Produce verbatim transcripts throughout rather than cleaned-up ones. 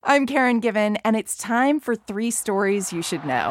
I'm Karen Given, and it's time for three stories you should know.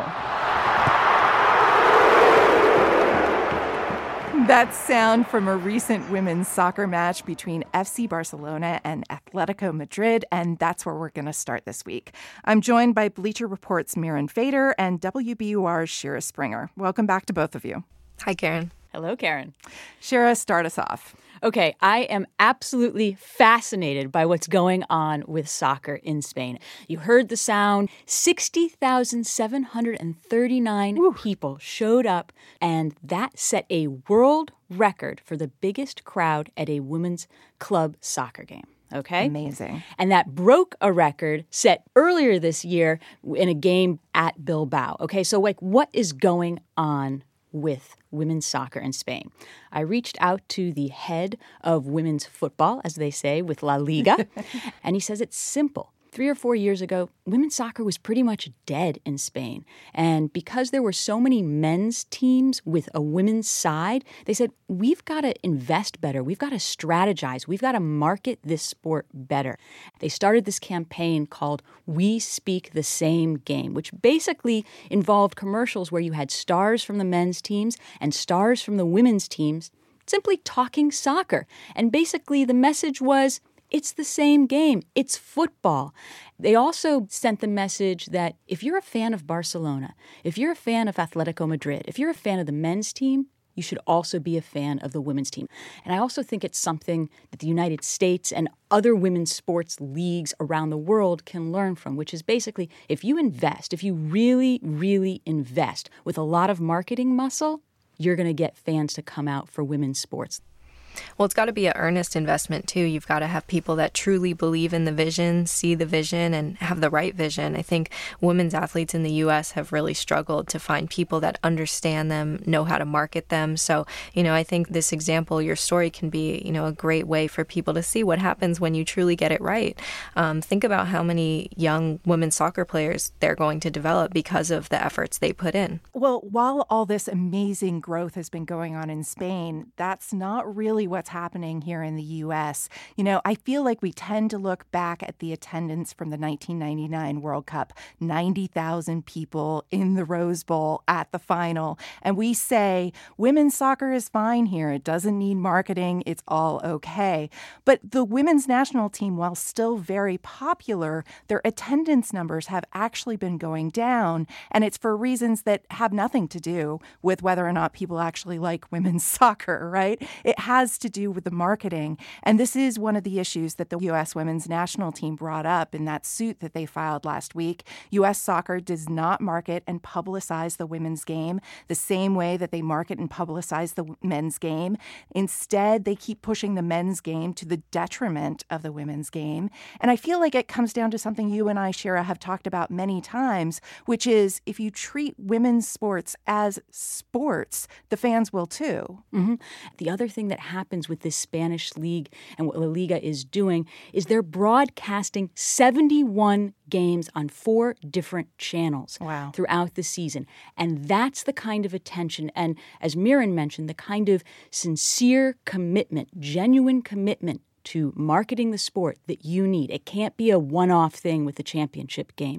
That sound from a recent women's soccer match between F C Barcelona and Atletico Madrid, and that's where we're going to start this week. I'm joined by Bleacher Report's Mirin Fader and W B U R's Shira Springer. Welcome back to both of you. Hi, Karen. Hello, Karen. Shira, start us off. Okay, I am absolutely fascinated by what's going on with soccer in Spain. You heard the sound. sixty thousand seven hundred thirty-nine Woo. People showed up, and that set a world record for the biggest crowd at a women's club soccer game. Okay? Amazing. And that broke a record set earlier this year in a game at Bilbao. Okay, so like what is going on with women's soccer in Spain? I reached out to the head of women's football, as they say, with La Liga, and he says it's simple. Three or four years ago, women's soccer was pretty much dead in Spain. And because there were so many men's teams with a women's side, they said, we've got to invest better. We've got to strategize. We've got to market this sport better. They started this campaign called We Speak the Same Game, which basically involved commercials where you had stars from the men's teams and stars from the women's teams simply talking soccer. And basically the message was, it's the same game. It's football. They also sent the message that if you're a fan of Barcelona, if you're a fan of Atletico Madrid, if you're a fan of the men's team, you should also be a fan of the women's team. And I also think it's something that the United States and other women's sports leagues around the world can learn from, which is basically if you invest, if you really, really invest with a lot of marketing muscle, you're going to get fans to come out for women's sports. Well, it's got to be an earnest investment, too. You've got to have people that truly believe in the vision, see the vision, and have the right vision. I think women's athletes in the U S have really struggled to find people that understand them, know how to market them. So, you know, I think this example, your story can be, you know, a great way for people to see what happens when you truly get it right. Um, think about how many young women's soccer players they're going to develop because of the efforts they put in. Well, while all this amazing growth has been going on in Spain, that's not really what's happening here in the U S. You know, I feel like we tend to look back at the attendance from the nineteen ninety-nine World Cup, ninety thousand people in the Rose Bowl at the final, and we say, women's soccer is fine here. It doesn't need marketing. It's all okay. But the women's national team, while still very popular, their attendance numbers have actually been going down, and it's for reasons that have nothing to do with whether or not people actually like women's soccer, right? It has to do with the marketing. And this is one of the issues that the U S women's national team brought up in that suit that they filed last week. U S Soccer does not market and publicize the women's game the same way that they market and publicize the men's game. Instead, they keep pushing the men's game to the detriment of the women's game. And I feel like it comes down to something you and I, Shira, have talked about many times, which is if you treat women's sports as sports, the fans will too. Mm-hmm. The other thing that happens with this Spanish league and what La Liga is doing is they're broadcasting seventy-one games on four different channels wow. throughout the season. And that's the kind of attention and, as Mirin mentioned, the kind of sincere commitment, genuine commitment to marketing the sport that you need. It can't be a one-off thing with the championship game.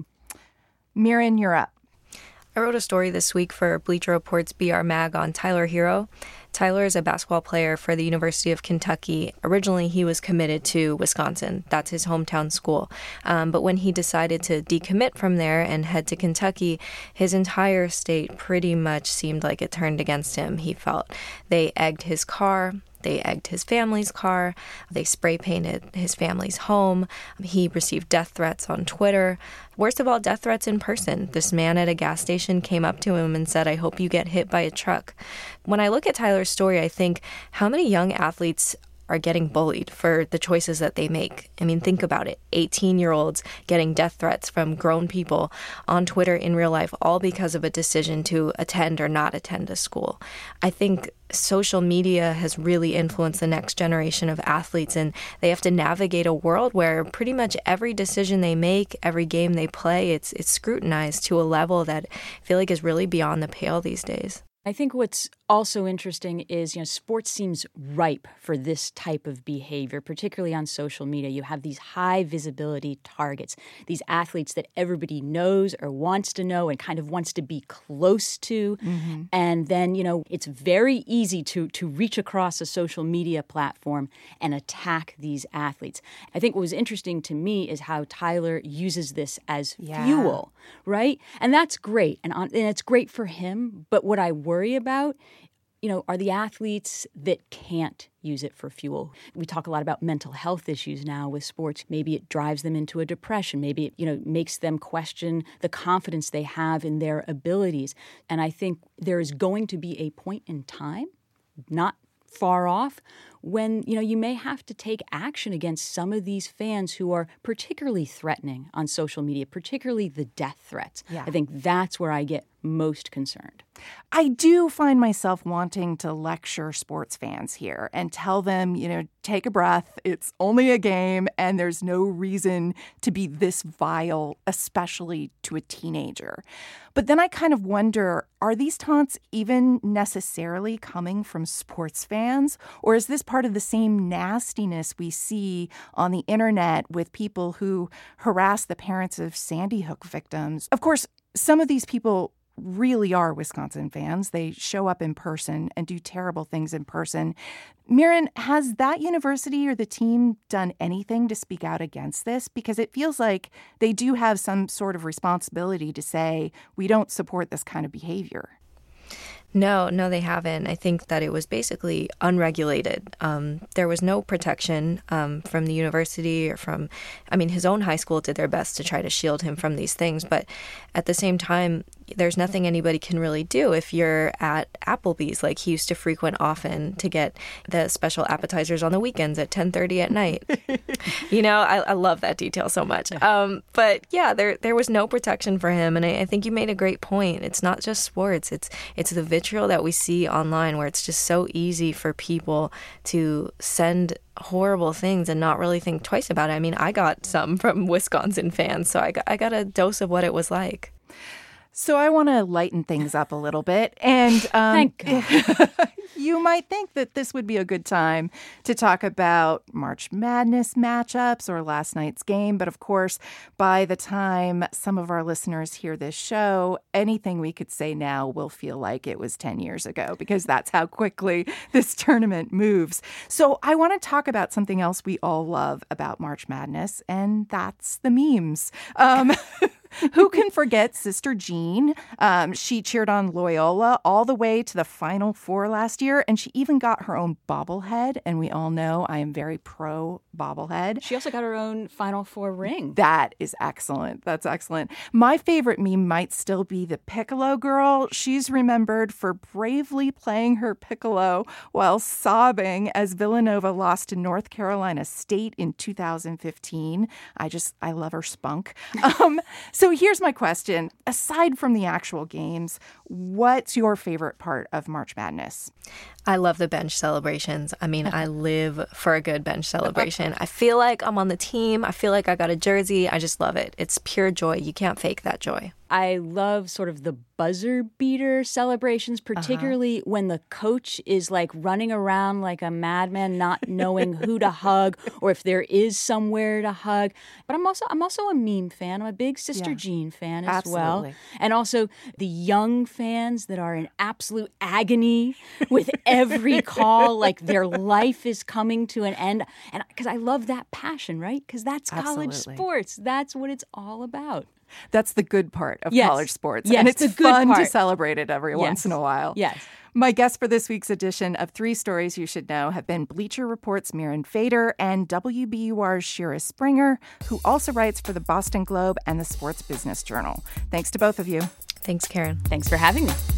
Mirin, you're up. I wrote a story this week for Bleacher Report's B R Mag on Tyler Hero. Tyler is a basketball player for the University of Kentucky. Originally, he was committed to Wisconsin. That's his hometown school. Um, but when he decided to decommit from there and head to Kentucky, his entire state pretty much seemed like it turned against him, he felt. They egged his car. They egged his family's car. They spray painted his family's home. He received death threats on Twitter. Worst of all, death threats in person. This man at a gas station came up to him and said, "I hope you get hit by a truck." When I look at Tyler's story, I think, how many young athletes are getting bullied for the choices that they make? I mean, think about it. eighteen-year-olds getting death threats from grown people on Twitter in real life, all because of a decision to attend or not attend a school. I think social media has really influenced the next generation of athletes, and they have to navigate a world where pretty much every decision they make, every game they play, it's it's scrutinized to a level that I feel like is really beyond the pale these days. I think what's also interesting is, you know, sports seems ripe for this type of behavior, particularly on social media. You have these high visibility targets, these athletes that everybody knows or wants to know and kind of wants to be close to. Mm-hmm. And then, you know, it's very easy to, to reach across a social media platform and attack these athletes. I think what was interesting to me is how Tyler uses this as yeah. fuel, right? And that's great. And, on, and it's great for him. But what I worry about, you know, are the athletes that can't use it for fuel. We talk a lot about mental health issues now with sports. Maybe it drives them into a depression. Maybe it, you know, makes them question the confidence they have in their abilities. And I think there is going to be a point in time, not far off, when, you know, you may have to take action against some of these fans who are particularly threatening on social media, particularly the death threats. Yeah. I think that's where I get most concerned. I do find myself wanting to lecture sports fans here and tell them, you know, take a breath. It's only a game, and there's no reason to be this vile, especially to a teenager. But then I kind of wonder, are these taunts even necessarily coming from sports fans? Or is this part of the same nastiness we see on the internet with people who harass the parents of Sandy Hook victims? Of course, some of these people really are Wisconsin fans. They show up in person and do terrible things in person. Mirin, has that university or the team done anything to speak out against this? Because it feels like they do have some sort of responsibility to say, we don't support this kind of behavior. No, no, they haven't. I think that it was basically unregulated. Um, there was no protection um, from the university or from, I mean, his own high school did their best to try to shield him from these things. But at the same time, there's nothing anybody can really do if you're at Applebee's, like he used to frequent often to get the special appetizers on the weekends at ten thirty at night. You know, I, I love that detail so much. Um, but yeah, there there was no protection for him. And I, I think you made a great point. It's not just sports. It's, it's the vitriol that we see online where it's just so easy for people to send horrible things and not really think twice about it. I mean, I got some from Wisconsin fans, so I got, I got a dose of what it was like. So I want to lighten things up a little bit. And um, Thank God. You might think that this would be a good time to talk about March Madness matchups or last night's game. But of course, by the time some of our listeners hear this show, anything we could say now will feel like it was ten years ago, because that's how quickly this tournament moves. So I want to talk about something else we all love about March Madness, and that's the memes. Um Who can forget Sister Jean? Um, she cheered on Loyola all the way to the Final Four last year, and she even got her own bobblehead. And we all know I am very pro bobblehead. She also got her own Final Four ring. That is excellent. That's excellent. My favorite meme might still be the Piccolo girl. She's remembered for bravely playing her piccolo while sobbing as Villanova lost to North Carolina State in two thousand fifteen. I just, I love her spunk. Um, So here's my question. Aside from the actual games, what's your favorite part of March Madness? I love the bench celebrations. I mean, I live for a good bench celebration. I feel like I'm on the team. I feel like I got a jersey. I just love it. It's pure joy. You can't fake that joy. I love sort of the buzzer beater celebrations, particularly uh-huh. when the coach is like running around like a madman, not knowing who to hug or if there is somewhere to hug. But I'm also I'm also a meme fan. I'm a big Sister yeah. Jean fan as Absolutely. well. And also the young fans that are in absolute agony with every call, like their life is coming to an end. And because I love that passion, right? Because that's college Absolutely. sports. That's what it's all about. That's the good part of yes. college sports. Yes, and it's the good fun part. to celebrate it every yes. once in a while. Yes. My guests for this week's edition of Three Stories You Should Know have been Bleacher Report's Mirin Fader and W B U R's Shira Springer, who also writes for the Boston Globe and the Sports Business Journal. Thanks to both of you. Thanks, Karen. Thanks for having me.